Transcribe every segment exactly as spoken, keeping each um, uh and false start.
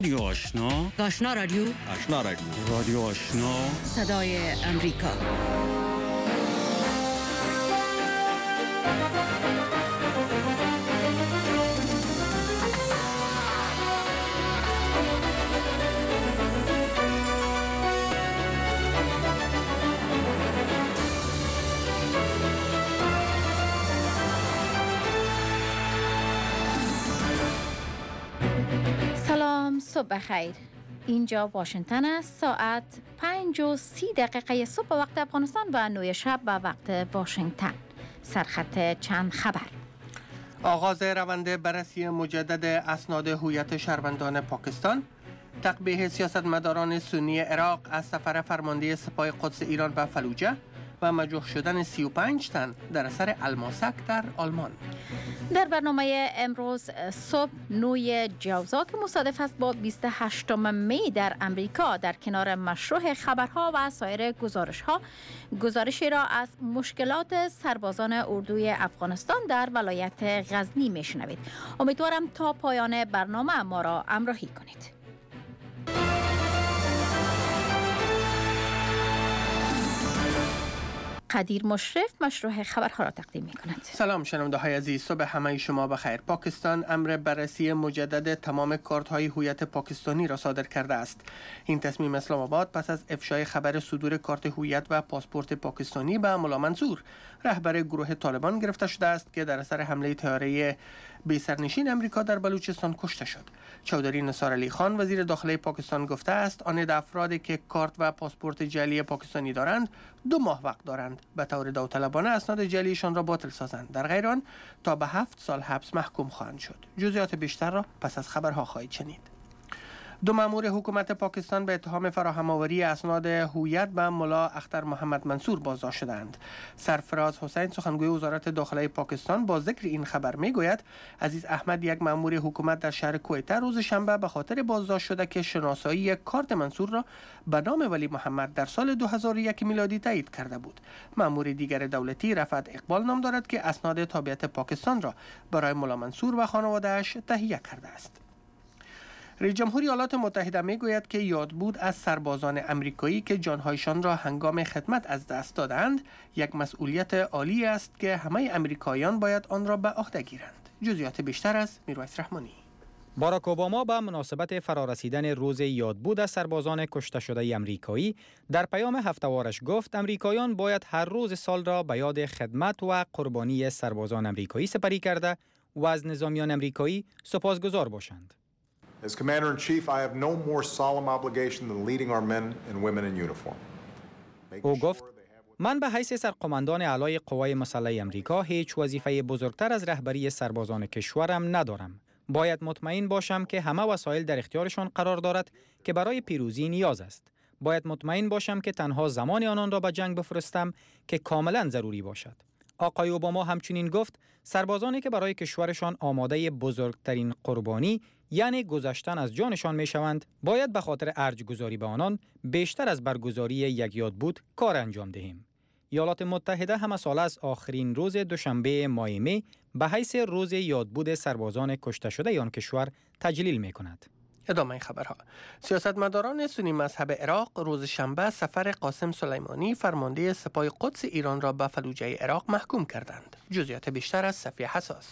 رادیو آشنا آشنا رادیو آشنا رادیو رادیو آشنا صدای امریکا. سلام، صبح بخیر. اینجا واشنگتن است. ساعت پنج و سی دقیقه صبح به وقت افغانستان و نوی شب به وقت واشنگتن. سرخط چند خبر. آغاز روند بررسی مجدد اسناد هویت شهروندان پاکستان، تقبیح سیاستمداران سنی عراق از سفر فرمانده سپاه قدس ایران به فلوجه و مجروح شدن سی و پنج تن در اثر الماسک در آلمان. در برنامه امروز صبح نوی جوزا که مصادف است با بیست و هشتم می در امریکا، در کنار مشروع خبرها و سایر گزارش‌ها، گزارشی را از مشکلات سربازان اردوی افغانستان در ولایت غزنی میشنوید. امیدوارم تا پایان برنامه ما را همراهی کنید. قدیر مشرف مشروع خبرها را تقدیم می کند. سلام شنونده های عزیز، صبح همه شما بخیر. پاکستان امر بررسی مجدد تمام کارت های هویت پاکستانی را صادر کرده است. این تصمیم اسلام آباد پس از افشای خبر صدور کارت هویت و پاسپورت پاکستانی به ملا منصور، رهبر گروه طالبان، گرفته شده است که در اثر حمله طیاره بی سرنشین امریکا در بلوچستان کشته شد. چودری نثار علی خان وزیر داخلی پاکستان گفته است آن افرادی که کارت و پاسپورت جعلی پاکستانی دارند دو ماه وقت دارند به طور داوطلبانه اسناد جعلیشان را باطل سازند، در غیر آن تا به هفت سال حبس محکوم خواهند شد. جزئیات بیشتر را پس از خبرها خواهید شنید. دو مأمور حکومت پاکستان به اتهام فراهم آوری اسناد هویت به ملا اختر محمد منصور بازداشت شدند. سرفراز حسین سخنگوی وزارت داخلی پاکستان با ذکر این خبر میگوید عزیز احمد، یک مأمور حکومت در شهر کویته، روز شنبه به خاطر بازداشت شده که شناسایی کارت منصور را به نام ولی محمد در سال دو هزار و یک میلادی تایید کرده بود. مأمور دیگر دولتی رفعت اقبال نام دارد که اسناد تابعیت پاکستان را برای ملا منصور و خانواده‌اش تهیه کرده است. رئیس جمهور ایالات متحده میگوید که یادبود از سربازان امریکایی که جانهایشان را هنگام خدمت از دست دادند یک مسئولیت عالی است که همه امریکاییان باید آن را به عهده گیرند. جزئیات بیشتر از میرویس رحمانی. باراک اوباما به مناسبت فرارسیدن روز یادبود از سربازان کشته شده امریکایی در پیام هفته‌وارش گفت امریکاییان باید هر روز سال را به یاد خدمت و قربانی سربازان امریکایی سپری کرده و از نظامیان امریکایی سپاسگزار باشند. As Commander-in-Chief, I have no more solemn obligation than leading our men and women in uniform. او گفت من به حیث سرقماندان اعلای قوای مسلح امریکا هیچ وظیفه بزرگتر از رهبری سربازان کشورم ندارم. باید مطمئن باشم که همه وسایل در اختیارشان قرار دارد که برای پیروزی نیاز است. باید مطمئن باشم که تنها زمان آنان را به جنگ بفرستم که کاملا ضروری باشد. آقای اوباما همچنین گفت سربازانی که برای کشورشان آماده بزرگترین قربانی یعنی گذشتن از جانشان می شوند باید به خاطر ارج گذاری به آنان بیشتر از برگزاری یک یادبود کار انجام دهیم. ایالات متحده همه سال از آخرین روز دوشنبه ماه می به حیث روز یادبود سربازان کشته شده آن کشور تجلیل می کند. ادامه خبرها. سیاستمداران سنی مذهب عراق روز شنبه سفر قاسم سلیمانی فرمانده سپاه قدس ایران را به فلوجه عراق محکوم کردند. جزئیات بیشتر از صفیه حساس.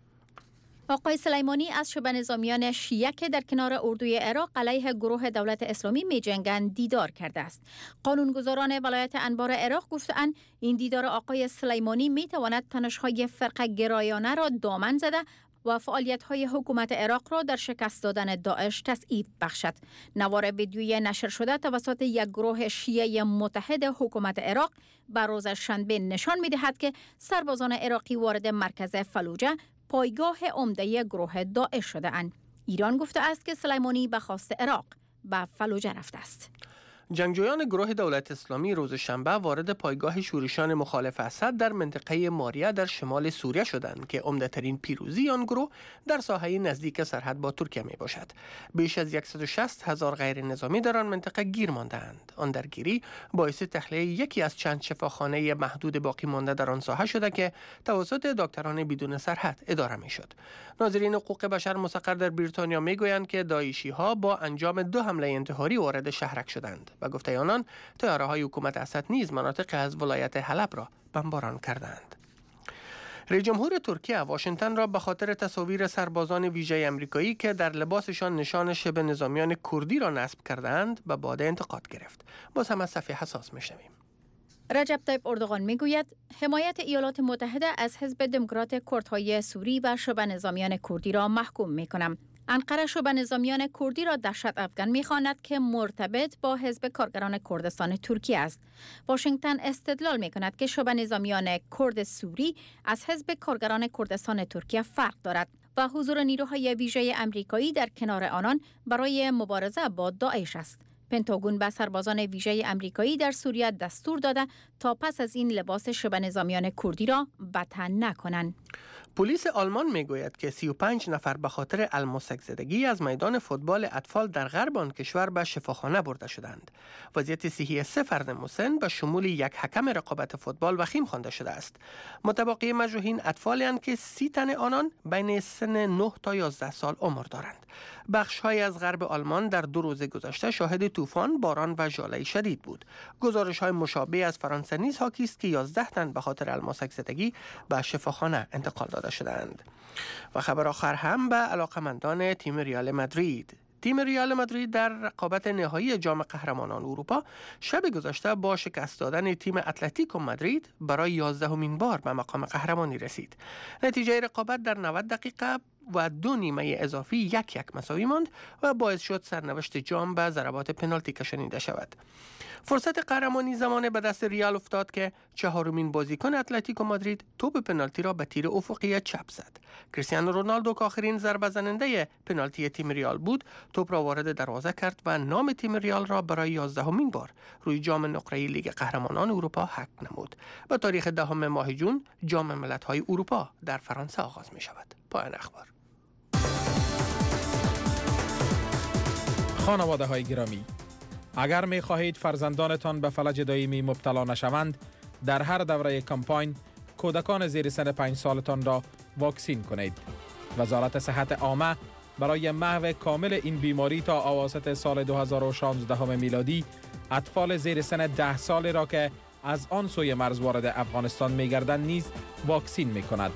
آقای سلیمانی از شبه نظامیان شیعه که در کنار اردوی عراق علیه گروه دولت اسلامی می جنگند دیدار کرده است. قانونگذاران ولایت انبار عراق گفتند این دیدار آقای سلیمانی می تواند تنش‌های فرقه گرایانه را دامن زده و فعالیت‌های حکومت عراق را در شکست دادن داعش تضعیف بخشد. نوار ویدیویی نشر شده توسط یک گروه شیعه متحد حکومت عراق بر روز شنبه نشان می‌دهد که سربازان عراقی وارد مرکز فلوجه، پایگاه عمده گروه داعش شده اند. ایران گفته است که سلیمانی به خواست عراق به فلوجه رفته است. جنگجویان گروه دولت اسلامی روز شنبه وارد پایگاه شورشیان مخالف اسد در منطقه ماریه در شمال سوریه شدند که عمده‌ترین پیروزی آن گروه در ساحه نزدیک سرحد با ترکیه می باشد. بیش از صد و شصت هزار غیر نظامی در آن منطقه گیر مانده‌اند. آن درگیری باعث تخلیه یکی از چند شفاخانه محدود باقی مانده در آن ساحه شده که توسط دکتران بدون سرحد اداره می شد. ناظرین حقوق بشر مستقر در بریتانیا می گویند که داعشی ها با انجام دو حمله انتحاری وارد شهرک شدند و گفته آنان طیاره های حکومت اسد نیز مناطق از ولایت حلب را بمباران کردند. رئیس جمهور ترکیه واشنگتن را به خاطر تصاویر سربازان ویژه آمریکایی که در لباسشان نشان شبه نظامیان کردی را نصب کردند به باده انتقاد گرفت. باز هم از صفحه حساس میشنویم. رجب طیب اردوغان میگوید حمایت ایالات متحده از حزب دموکرات کردهای سوری و شبه نظامیان کردی را محکوم میکنم. انقره شبه نظامیان کردی را دهشت افغان می‌خواند که مرتبط با حزب کارگران کردستان ترکیه است. واشنگتن استدلال می‌کند که شبه نظامیان کرد سوری از حزب کارگران کردستان ترکیه فرق دارد و حضور نیروهای ویژه آمریکایی در کنار آنان برای مبارزه با داعش است. پنتاگون به سربازان ویژه آمریکایی در سوریه دستور داده تا پس از این لباس شبه نظامیان کردی را به تن نکنند. پلیس آلمان میگوید که سی و پنج نفر به خاطر الماسک زدگی از میدان فوتبال اطفال در غرب آن کشور به شفاخانه برده شدند. وضعیت صحی سه فرد مسن به شمول یک حکم رقابت فوتبال وخیم خوانده شده است. متبقی مجروحین اطفالی که سی تن آنان بین سن نه تا یازده سال عمر دارند. بخش‌های از غرب آلمان در دو روز گذشته شاهد طوفان، باران و ژاله شدید بود. گزارش‌های مشابه از فرانسه نیز حاکی است که یازده تن به خاطر الماسک زدگی به شفاخانه انتقال داده شدند. و خبر آخر هم به علاقمندان تیم ریال مادرید. تیم ریال مادرید در رقابت نهایی جام قهرمانان اروپا شب گذشته با شکست دادن تیم اتلتیکو مادرید برای یازدهمین بار به مقام قهرمانی رسید. نتیجه رقابت در نود دقیقه و دو نیمه اضافی یک یک مساوی ماند و باعث شد سرنوشت جام به ضربات پنالتی کشانیده شود. فرصت قهرمانی زمان به دست ریال افتاد که چهارمین بازیکن اتلتیکو مادرید توپ پنالتی را به تیر افقی چپ زد. کریستیانو رونالدو که آخرین ضربه زننده پنالتی تیم ریال بود، توپ را وارد دروازه کرد و نام تیم ریال را برای یازدهمین بار روی جام نقره‌ای لیگ قهرمانان اروپا حک نمود. به تاریخ دهم ماه جون جام ملت‌های اروپا در فرانسه آغاز می شود. پایان اخبار. خانواده های گرامی، اگر می خواهید فرزندانتان به فلج دائمی مبتلا نشوند، در هر دوره کمپاین کودکان زیر سن پنج سالتان را واکسین کنید. وزارت صحت عامه برای محو کامل این بیماری تا اواسط سال دو هزار و شانزده میلادی اطفال زیر سن ده سال را که از آن سوی مرز وارد افغانستان می گردند نیز واکسین می کند.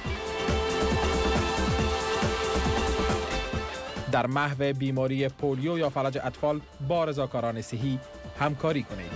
در محو بیماری پولیو یا فلج اطفال با رضاکاران صحی همکاری کنید.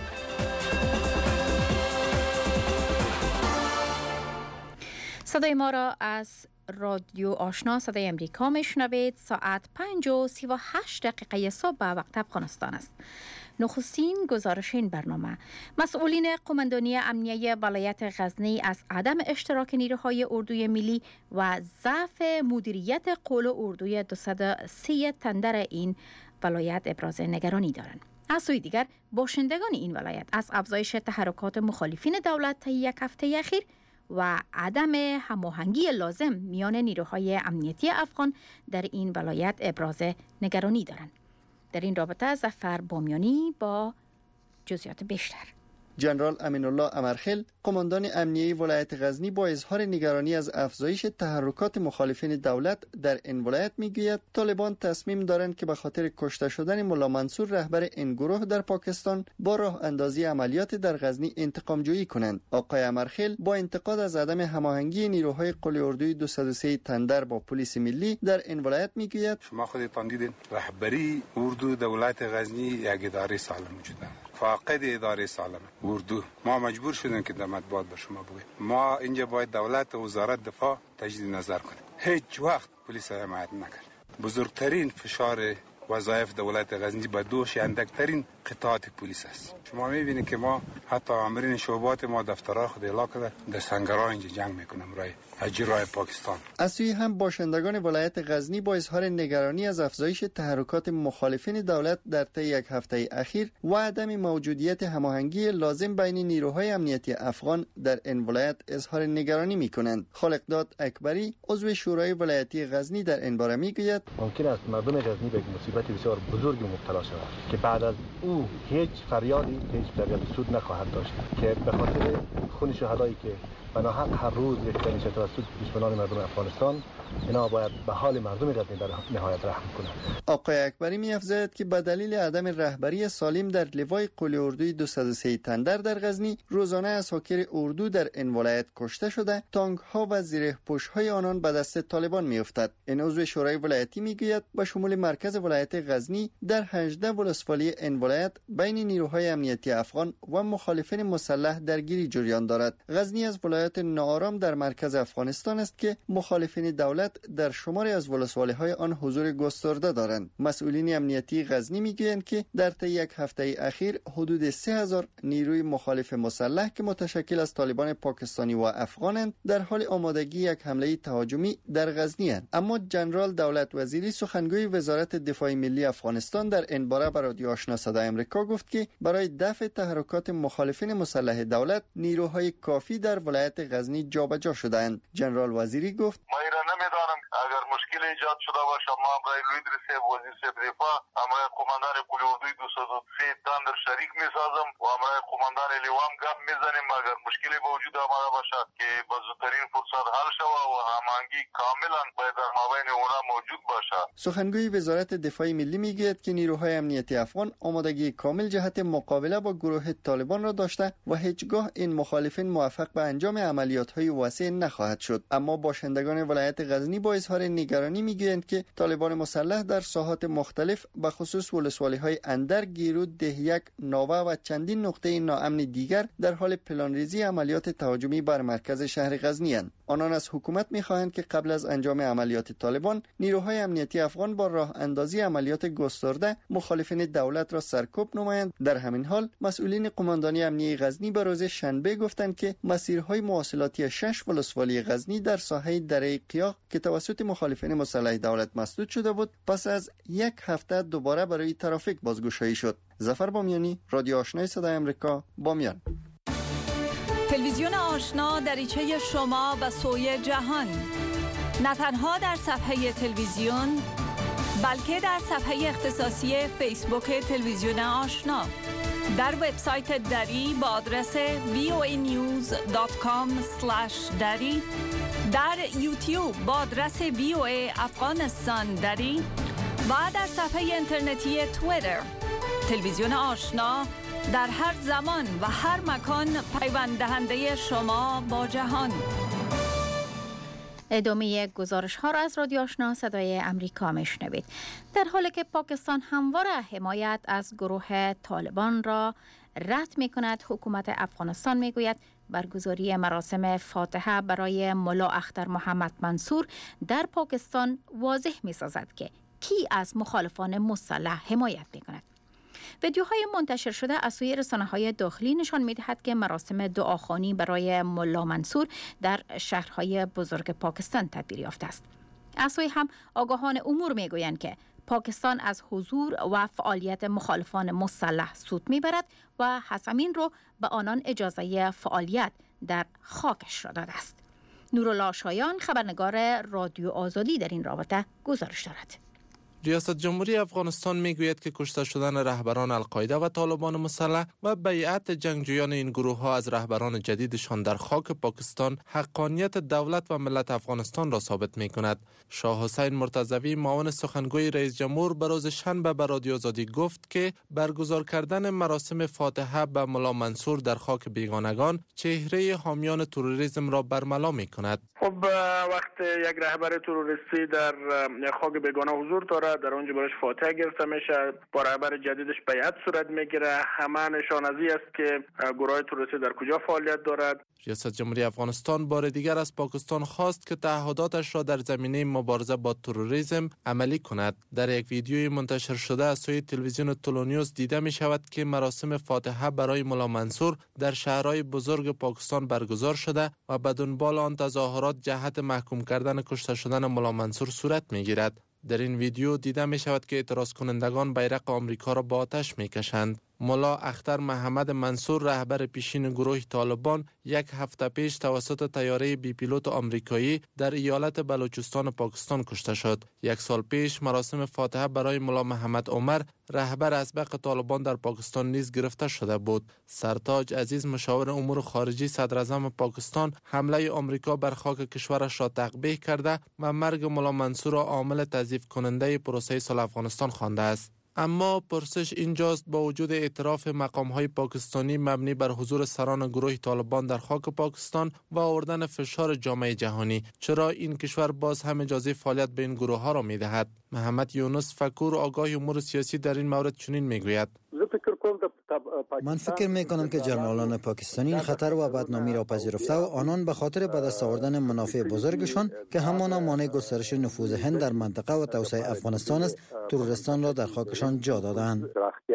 صدای ما را از رادیو آشنا صدای امریکا میشنوید. ساعت پنج و سی و هشت دقیقه صبح به وقت افغانستان است. نخستین گزارش این برنامه: مسئولین قماندانی امنیه ولایت غزنی از عدم اشتراک نیروهای اردوی ملی و ضعف مدیریت قول اردوی دویست و سی تندر این ولایت ابراز نگرانی دارند. از سوی دیگر باشندگان این ولایت از افزایش تحرکات مخالفین دولت تا یک هفته اخیر و عدم هماهنگی لازم میان نیروهای امنیتی افغان در این ولایت ابراز نگرانی دارند. در این رابطه ظفر بامیانی با جزئیات بیشتر. جنرال امین الله امرخیل، قماندان امنیه ولایت غزنی، با اظهار نگرانی از افزایش تحرکات مخالفین دولت در این ولایت میگوید طالبان تصمیم دارند که به خاطر کشته شدن ملا منصور رهبر این گروه در پاکستان با راه اندازی عملیات در غزنی انتقام جویی کنند. آقای امرخیل با انتقاد از عدم هماهنگی نیروهای قل اردوی دویست و سی تندر با پلیس ملی در این ولایت میگوید شما خودتان دیدین رهبری اردو دولت غزنی یک اداره سالم وجود نداره، فاقد اداره سالم اردو. ما مجبور شدیم که در مطبوعات به شما بگوییم ما اینجا باید دولت و وزارت دفاع تجدید نظر کنیم. هیچ وقت پلیس حمایت نکرد. بزرگترین فشار وظایف دولت غزنی به دوش اندکترین قطعات پلیس است. شما می‌بینید که ما حتی آمرین شعبات ما دفترها خود اعلام کرده در سنگرها اینجا جنگ میکنم رای اجرای پاکستان. از سوی هم باشندگان ولایت غزنی با اظهار نگرانی از افزایش تحرکات مخالفین دولت در طی یک هفته اخیر و عدم موجودیت هماهنگی لازم بین نیروهای امنیتی افغان در این ولایت اظهار نگرانی میکنند. خالقداد اکبری عضو شورای ولایتی غزنی در این باره میگوید ممکن است مردم غزنی به مصیبت بسیار بزرگی مبتلا شود که بعد از او هیچ فریادی هیچ فریادی سود نخواهد داشت که به خاطر خون شهدایی که بناحق هر روز ریخته میشه توسط دشمنان مردم افغانستان، اینا باید به حال مردم غزنی در نهایت رحم کنند. آقای اکبری می‌افزاید که به دلیل عدم رهبری سالم در لوای قل اردوی دویست و سه تندر در غزنی روزانه اساکر اردو در این ولایت کشته شده، تانک‌ها و زره‌پوش‌های آنان به دست طالبان می‌افتد. این عضو شورای ولایتی میگوید به شمول مرکز ولایت غزنی در هجده ولسوالی این ولایت بین نیروهای امنیتی افغان و مخالفین مسلح درگیری جریان دارد. غزنی از ولایت ناآرام در مرکز افغانستان است که مخالفین دولت در شماری از ولسوالی‌های آن حضور گسترده دارند. مسئولین امنیتی غزنی میگویند که در طی یک هفته اخیر حدود سه هزار نیروی مخالف مسلح که متشکل از طالبان پاکستانی و افغانند در حال آمادگی یک حمله تهاجمی در غزنی اند. اما جنرال دولت وزیری سخنگوی وزارت دفاع ملی افغانستان در این باره به رادیو آشنا صدای آمریکا گفت که برای دفع تحرکات مخالفین مسلح دولت نیروهای کافی در ولایت غزنی جابجا شده‌اند. جنرال وزیری گفت ما ایران نمیدانم اگر مشکل ایجاد شده باشه ما برای لویدر صاحب وزیر صاحب دفاع امرای قماندان قل اردوی دویست و سه تندر شریک میسازم و امرای قماندان لیوام گپ میزنیم اگر مشکلی به وجود آمده باشه که با زودترین فرصت حل شود و هماهنگی کاملا باید در مابین اونا موجود باشه. سخنگوی وزارت دفاع ملی میگوید که نیروهای امنیتی افغان آمادگی کامل جهت مقابله با گروه طالبان را داشته و هیچگاه این مخالفین موفق به انجام عملیات‌های واسع نخواهد شد. اما باشندگان ولایت غزنی با اظهار نگرانی میگویند که طالبان مسلح در ساحات مختلف به خصوص ولسوالی‌های اندر، گیرود، دهیک، ناوه و چندین نقطه ناامن دیگر در حال پلانریزی عملیات تهاجمی بر مرکز شهر غزنی اند. آنان از حکومت می‌خواهند که قبل از انجام عملیات طالبان نیروهای امنیتی افغان با راه اندازی عملیات گسترده مخالفین دولت را سرکوب نمایند. در همین حال مسئولین قماندانی امنیتی غزنی به روز شنبه گفتند که مسیرهای مواصلاتی شش ولسوالی غزنی در ساحه دره قیاق که توسط مخالفین مسلح دولت مسدود شده بود پس از یک هفته دوباره برای ترافیک بازگشایی شد. ظفر بامیانی، رادیو آشنای صدای آمریکا، بامیان. تلویزیون آشنا دریچه شما به سوی جهان، نه تنها در صفحه تلویزیون بلکه در صفحه اختصاصی فیسبوک تلویزیون آشنا، در وبسایت دری با آدرس وی او ای نیوز دات کام اسلش دری، در یوتیوب با آدرس وی او ای افغانستان دری و در صفحه اینترنتی توییتر. تلویزیون آشنا در هر زمان و هر مکان پیوند دهنده شما با جهان. ادامه گزارش ها را از رادیو آشنا صدای امریکا میشنوید. در حالی که پاکستان همواره حمایت از گروه طالبان را رد می کند، حکومت افغانستان می گوید برگزاری مراسم فاتحه برای ملا اختر محمد منصور در پاکستان واضح می سازد که کی از مخالفان مسلح حمایت می کند. ویدیوهای منتشر شده از سوی رسانه‌های داخلی نشان می‌دهد که مراسم دعاخوانی برای ملا منصور در شهرهای بزرگ پاکستان تدبیر یافته است. از سوی هم آگاهان امور می‌گویند که پاکستان از حضور و فعالیت مخالفان مسلح سود می‌برد و حسمین رو به آنان اجازه فعالیت در خاکش را داده است. نورالله شایان، خبرنگار رادیو آزادی، در این رابطه گزارش دارد. ریاست جمهوری افغانستان میگوید که کشته شدن رهبران القاعده و طالبان مسلح و بیعت جنگجویان این گروه ها از رهبران جدیدشان در خاک پاکستان حقانیت دولت و ملت افغانستان را ثابت می کند. شاه حسین مرتضوی، معاون سخنگوی رئیس جمهور، به روز شنبه به رادیو آزادی گفت که برگزار کردن مراسم فاتحه به ملا منصور در خاک بیگانگان چهره حامیان تروریسم را برملا می کند. خب وقت یک رهبر تروریستی در خاک بیگانه حضور دارد، میشه، در اونجا برایش فاتحه گرفته میشه، با رهبر جدیدش بیعت صورت میگیره. همه نشان از این است که گروه تروریستی در کجا فعالیت دارد. ریاست جمهوری افغانستان بار دیگر از پاکستان خواست که تعهداتش را در زمینه مبارزه با تروریسم عملی کند. در یک ویدیوی منتشر شده از سوی تلویزیون تولونیوس دیده می شود که مراسم فاتحه برای ملا منصور در شهرهای بزرگ پاکستان برگزار شده و به دنبال آن تظاهرات جهت محکوم کردن کشته شدن ملا منصور صورت می گیرد. در این ویدیو دیده می شود که اعتراض کنندگان بیرق آمریکا را با آتش می کشند. ملا اختر محمد منصور رهبر پیشین گروه طالبان یک هفته پیش توسط طیاره بی پیلوت آمریکایی در ایالت بلوچستان پاکستان کشته شد. یک سال پیش مراسم فاتحه برای ملا محمد عمر رهبر اسبق طالبان در پاکستان نیز گرفته شده بود. سرتاج عزیز مشاور امور خارجی صدر اعظم پاکستان حمله آمریکا بر خاک کشورش را تقبیح کرده و مرگ ملا منصور را عامل تضعیف کننده پروسه صلح افغانستان خوانده است. اما پرسش اینجاست با وجود اعتراف مقام‌های پاکستانی مبنی بر حضور سران گروه طالبان در خاک پاکستان و آوردن فشار جامعه جهانی، چرا این کشور باز هم اجازه فعالیت به این گروه ها را می‌دهد؟ محمد یونس فکور آگاه امور سیاسی در این مورد چنین می‌گوید: من فکر می کنم که جنرالان پاکستانی این خطر و بدنامی را پذیرفته و آنان به خاطر به دست آوردن منافع بزرگشان که همانا مانع گسترش نفوذ هند در منطقه و توسعه افغانستان است، تروریستان را در خاکشان جا دادند.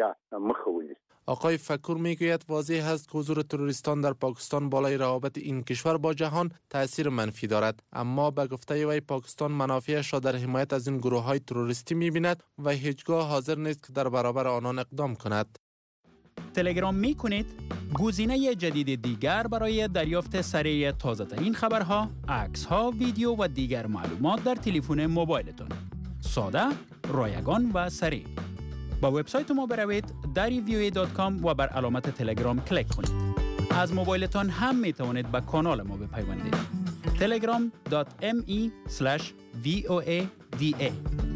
آقای فکور میگوید واضح است که حضور تروریستان در پاکستان بالای روابط این کشور با جهان تأثیر منفی دارد، اما به گفته وی پاکستان منافعش را در حمایت از این گروه‌های تروریستی می‌بیند و هیچگاه حاضر نیست که در برابر آنان اقدام کند. تلگرام می کنید؟ گزینه جدید دیگر برای دریافت سریع تازه ترین خبرها، عکس ها، ویدیو و دیگر معلومات در تلفن موبایلتان. ساده، رایگان و سریع. با وبسایت ما بروید دری وی او ای دات کام و بر علامت تلگرام کلیک کنید. از موبایلتان هم می توانید به کانال ما بپیوندید. تلگرام دات ام ای اسلش وی او ای دی ای.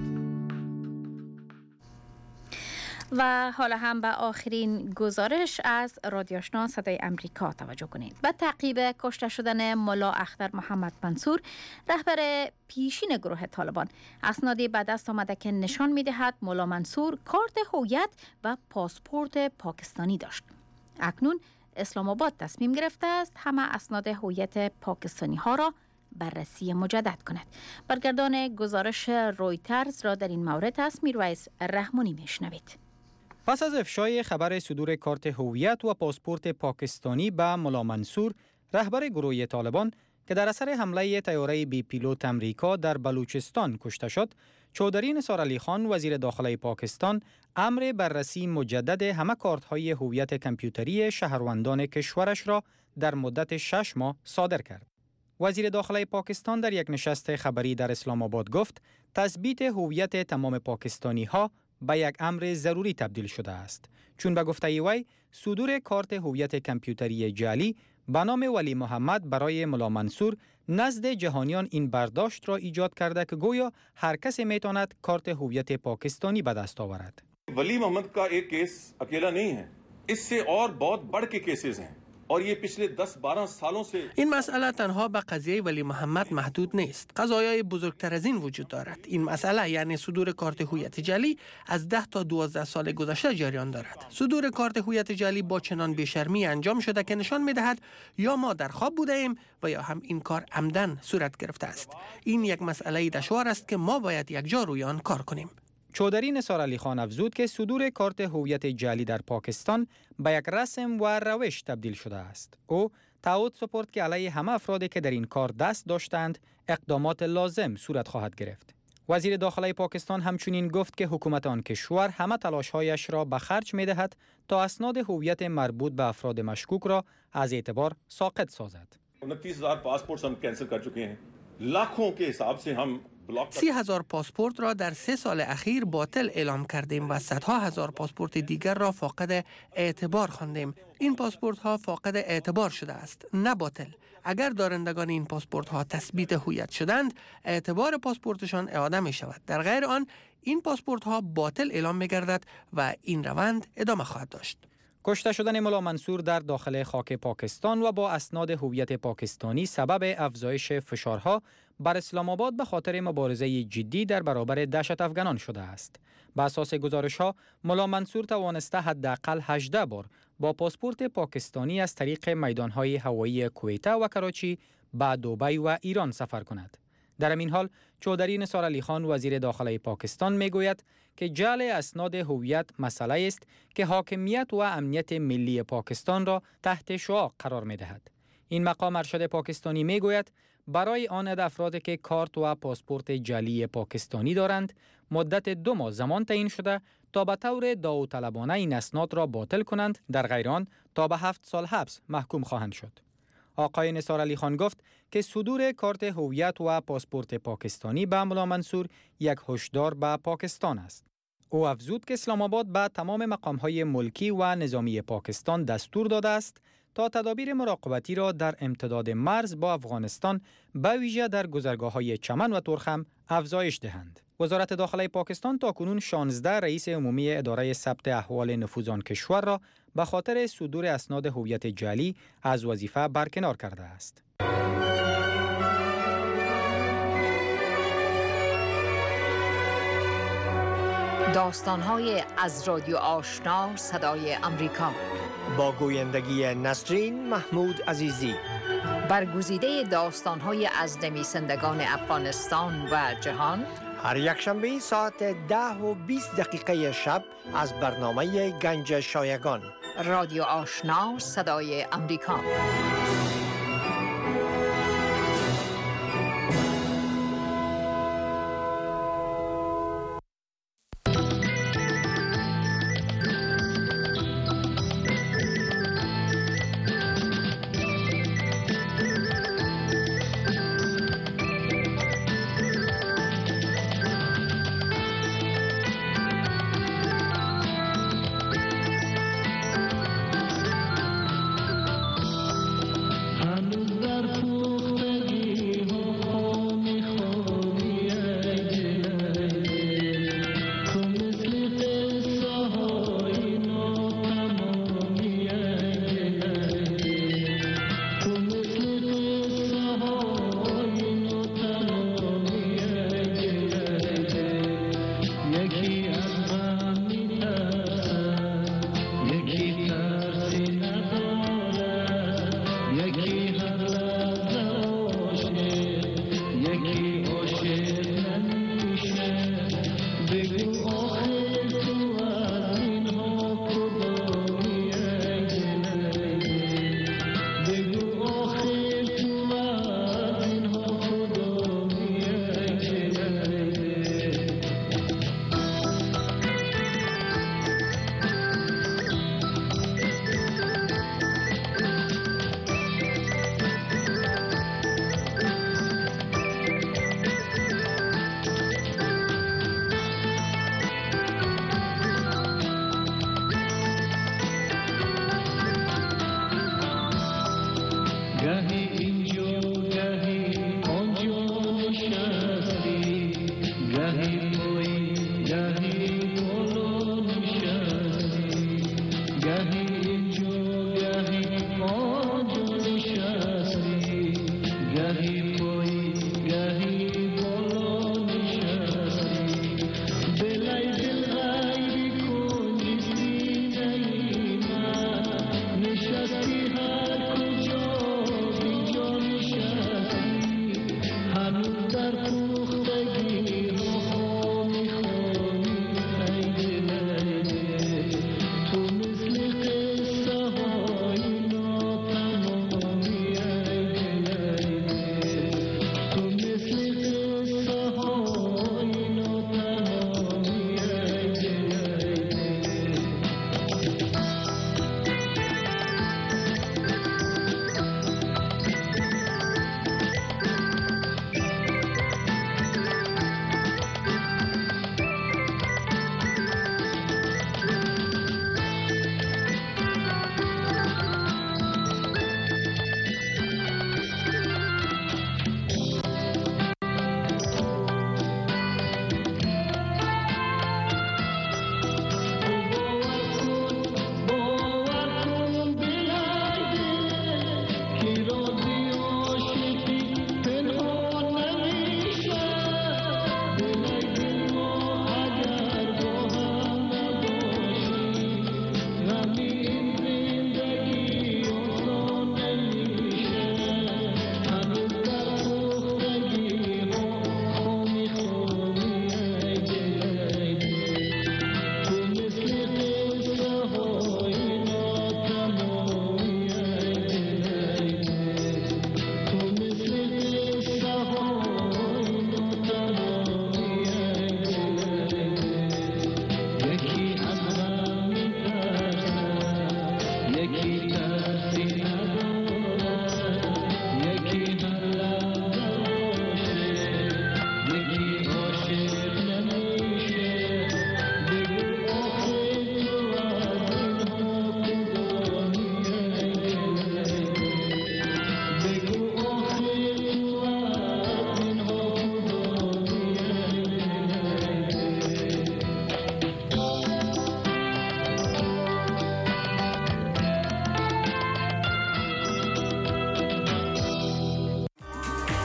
و حالا هم به آخرین گزارش از رادیو آشنا صدای امریکا توجه کنید. به تعقیب کشته شدن ملا اختر محمد منصور رهبر پیشین گروه طالبان، اسنادی به دست آمده که نشان می‌دهد ملا منصور کارت هویت و پاسپورت پاکستانی داشت. اکنون اسلام آباد تصمیم گرفته است همه اسناد هویت پاکستانی ها را بررسی مجدد کند. برگردان گزارش رویترز را در این مورد است میرویس رحمانی میشنوید. پس از افشای خبر صدور کارت هویت و پاسپورت پاکستانی به ملا منصور، رهبر گروه طالبان که در اثر حمله طیاره بی پیلوت امریکا در بلوچستان کشته شد، چودری نثار علی خان وزیر داخله پاکستان امر بررسی مجدد همه کارت‌های هویت کامپیوتری شهروندان کشورش را در مدت شش ماه صادر کرد. وزیر داخله پاکستان در یک نشست خبری در اسلام آباد گفت تثبیت هویت تمام پاکستانی ها به یک امر ضروری تبدیل شده است، چون به گفته وی صدور کارت هویت کامپیوتری جعلی به نام ولی محمد برای ملا منصور نزد جهانیان این برداشت را ایجاد کرده که گویا هر کسی میتواند کارت هویت پاکستانی به دست آورد. ولی محمد کا ایک کیس اکیلا نہیں ہے، اس سے اور بہت بڑھ کے کیسز ہیں. این مسئله تنها به قضیه ولی محمد محدود نیست. قضایای بزرگتر از این وجود دارد. این مسئله یعنی صدور کارت هویت جعلی از ده تا دوازده سال گذشته جریان دارد. صدور کارت هویت جعلی با چنان بی‌شرمی انجام شده که نشان می‌دهد یا ما در خواب بوده ایم و یا هم این کار عمدن صورت گرفته است. این یک مسئله دشوار است که ما باید یک جا روی آن کار کنیم. چودری نثار علی خان افزود که صدور کارت هویت جعلی در پاکستان به یک رسم و روش تبدیل شده است. او تعهد سپرد که علیه همه افرادی که در این کار دست داشتند اقدامات لازم صورت خواهد گرفت. وزیر داخله پاکستان همچنین گفت که حکومت آن کشور همه تلاش‌هایش را به خرج می‌دهد تا اسناد هویت مربوط به افراد مشکوک را از اعتبار ساقط سازد. उनतीस हज़ार पासपोर्ट हम कैंसिल कर चुके हैं. लाखों के हिसाब से हम سی هزار پاسپورت را در سه سال اخیر باطل اعلام کردیم و صدها هزار پاسپورت دیگر را فاقد اعتبار خواندیم. این پاسپورت ها فاقد اعتبار شده است، نه باطل. اگر دارندگان این پاسپورت ها تثبیت هویت شدند، اعتبار پاسپورتشان اعاده می شود. در غیر آن این پاسپورت ها باطل اعلام می گردد و این روند ادامه خواهد داشت. کشته شدن ملا منصور در داخل خاک پاکستان و با اسناد هویت پاکستانی سبب افزایش فشارها بر اسلام آباد به خاطر مبارزه جدی در برابر دهشت افغانان شده است. به اساس گزارش‌ها، ملا منصور توانسته حداقل هجده بار با پاسپورت پاکستانی از طریق میدان‌های هوایی کویت و کراچی به دبی و ایران سفر کند. در این حال، چودری نثار علی خان وزیر داخلی پاکستان میگوید که جعل اسناد هویت مسئله است که حاکمیت و امنیت ملی پاکستان را تحت شعاع قرار می‌دهد. این مقام ارشد پاکستانی میگوید برای آن افرادی که کارت و پاسپورت جعلی پاکستانی دارند، مدت دو ماه زمان تعیین شده تا به طور داوطلبانه این اسناد را باطل کنند، در غیر آن تا به هفت سال حبس محکوم خواهند شد. آقای نثار علی خان گفت که صدور کارت هویت و پاسپورت پاکستانی به ملا منصور یک هشدار به پاکستان است. او افزود که اسلام آباد به تمام مقام‌های ملکی و نظامی پاکستان دستور داده است تا تدابیر مراقبتی را در امتداد مرز با افغانستان به ویژه در گذرگاه‌های چمن و ترخم افزایش دهند. وزارت داخلی پاکستان تاکنون شانزده رئیس عمومی اداره ثبت احوال نفوذ آن کشور را به خاطر صدور اسناد هویت جعلی از وظیفه برکنار کرده است. داستان‌های از رادیو آشنا صدای امریکا با گویندگی نسرین محمود عزیزی. برگزیده داستان‌های از نویسندگان افغانستان و جهان، هر یک شنبه ساعت ده و بیست دقیقه شب از برنامه گنج شایگان. رادیو آشنا صدای امریکا.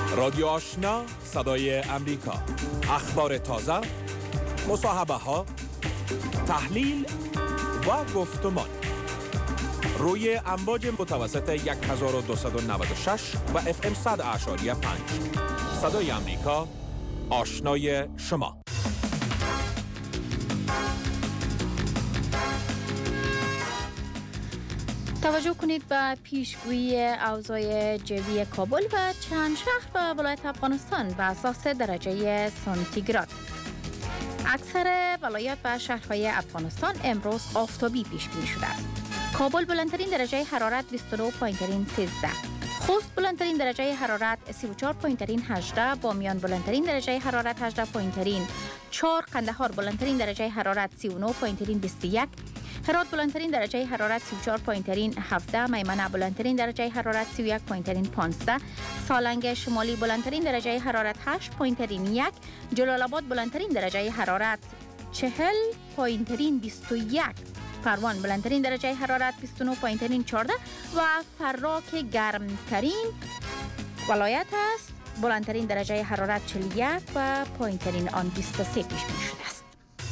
رادیو آشنا صدای امریکا، اخبار تازه، مصاحبه ها، تحلیل و گفتمان روی امواج متوسط هزار و دویست و نود و شش و اف ام صد اعشاری پنج. صدای امریکا، آشنای شما. توجه کنید به پیشگویی اوضاع جوی کابل و چند شهر و ولایت افغانستان به اساس درجه سانتیگراد. اکثر ولایت و شهرهای افغانستان امروز آفتابی پیش بینی شده است. کابل بلندترین درجه حرارت بیست و نه پایین سیزده، خوست بلندترین درجه حرارت سی و چهار پایین هجده، بامیان بلندترین درجه حرارت هجده پایین چهار، قندهار بلندترین درجه حرارت سی و نه پایین بیست و یک، هرات بلندترین درجه حرارت سی و چهار پایین هفده، میمنه بلندترین درجه حرارت سی و یک پایین پانزده، سالنگ شمالی بلندترین درجه حرارت هشت پایین یک، جلال آباد بلندترین درجه حرارت چهل پایین بیست و یک، پروان بلندترین درجه حرارت بیست و نه پایین چهارده و فراک گرمترین ولایت است، بلندترین درجه حرارت چهل و یک و پایینترین آن بیست و سه پیش بینی شده است.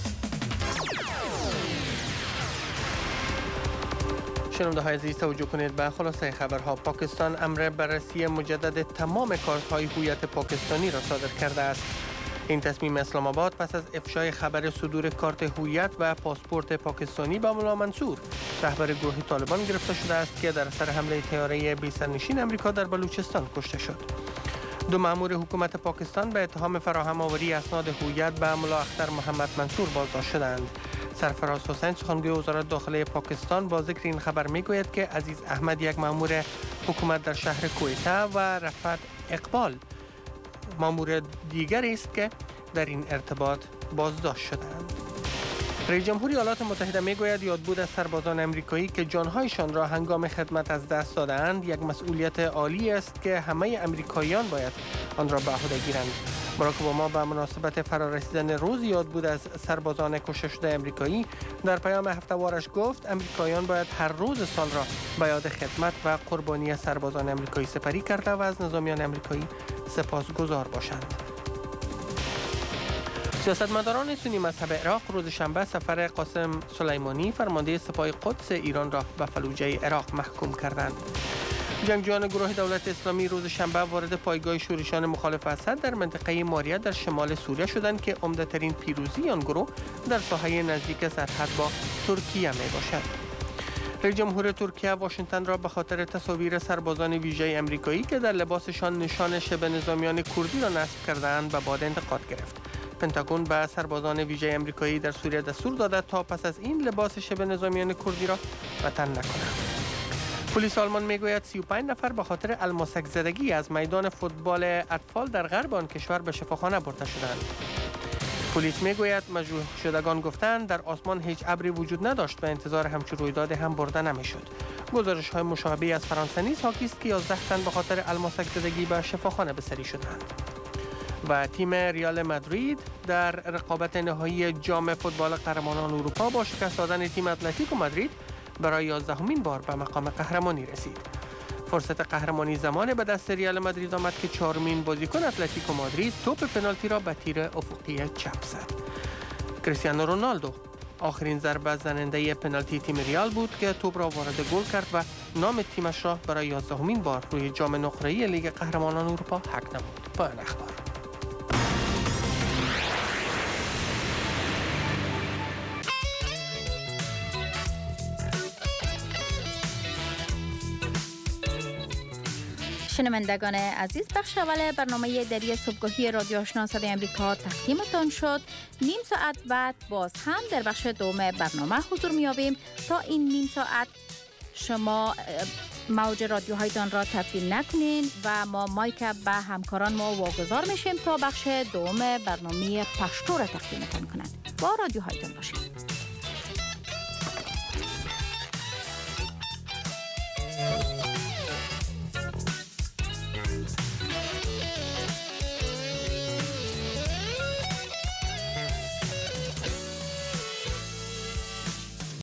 شنونده های عزیز توجه کنید به خلاصه خبرها. پاکستان امر بررسی مجدد تمام کارت‌های هویت پاکستانی را صادر کرده است. این تصمیم اسلام آباد پس از افشای خبر صدور کارت هویت و پاسپورت پاکستانی به ملا منصور، رهبر گروه طالبان گرفته شده است که در اثر حمله طیاره بی سرنشین امریکا در بلوچستان کشته شد. دو مأمور حکومت پاکستان به اتهام فراهم آوری اسناد هویت به ملا اختر محمد منصور بازداشت شدند. سرفراز حسین سخنگوی وزارت داخله پاکستان با ذکر این خبر میگوید که عزیز احمد یک مأمور حکومت در شهر کویته و رفعت اقبال مأمور دیگری است که در این ارتباط بازداشت شدند. رئیس جمهور ایالات متحده میگوید یادبود از سربازان امریکایی که جانهایشان را هنگام خدمت از دست دادند یک مسئولیت عالی است که همه امریکاییان باید آن را به عهده گیرند. باراک اوباما به مناسبت فرارسیدن روز یادبود از سربازان کشته شده امریکایی در پیام هفته‌وارش گفت امریکاییان باید هر روز سال را به یاد خدمت و قربانی سربازان امریکایی سپری کرده و از نظامیان امریکایی سپاسگزار باشند. سیاستمداران سنی مذهب عراق روز شنبه سفر قاسم سلیمانی فرمانده سپاه قدس ایران را به فلوجه عراق محکوم کردند. جنگجویان گروه دولت اسلامی روز شنبه وارد پایگاه شورشیان مخالف اسد در منطقه ماریه در شمال سوریه شدند که عمده‌ترین پیروزی آن گروه در ساحه نزدیک سرحد با ترکیه می باشد. رئیس جمهور ترکیه واشنگتن را به خاطر تصاویر سربازان ویژه امریکایی که در لباسشان نشان شبه نظامیان کردی را نصب کرده‌اند به باد انتقاد گرفت. پنتاگون به سربازان ویژه امریکایی در سوریه دستور داده تا پس از این لباس شبه نظامیان کردی را به تن نکنند. پلیس آلمان میگوید سی و پنج نفر به خاطر الماسک زدگی از میدان فوتبال اطفال در غرب آن کشور به شفاخانه برده شدند. پلیس میگوید مجروح شدگان گفتند در آسمان هیچ ابری وجود نداشت و انتظار همچون رویداد هم برده نمیشد. گزارش های مشابهی از فرانسه نیز حاکی است که یازده تن به خاطر الماسک زدگی به شفاخانه بسری شدند. و تیم ریال مادرید در رقابت نهایی جام فوتبال قهرمانان اروپا با شکست دادن تیم اتلتیکو مادرید برای یازدهمین بار به مقام قهرمانی رسید. فرصت قهرمانی زمان به دست ریال مادرید آمد که چهارمین بازیکن اتلتیکو مادرید توپ پنالتی را به تیر افقی چپ زد. کریستیانو رونالدو آخرین ضربه زننده پنالتی تیم ریال بود که توپ را وارد گل کرد و نام تیمش را برای یازدهمین بار روی جام نقره‌ای لیگ قهرمانان اروپا حک نمود. پایان اخبار. شنوندگان عزیز، بخش اول برنامه دری صبحگاهی رادیو آشنا صدای امریکا تقدیمتان شد. نیم ساعت بعد باز هم در بخش دوم برنامه حضور می‌یابیم. تا این نیم ساعت شما موج رادیوهایتان را تبدیل نکنین و ما مایک به همکاران ما واگذار میشیم تا بخش دوم برنامه پشتو را تقدیمتان کنند. با رادیوهایتان باشید.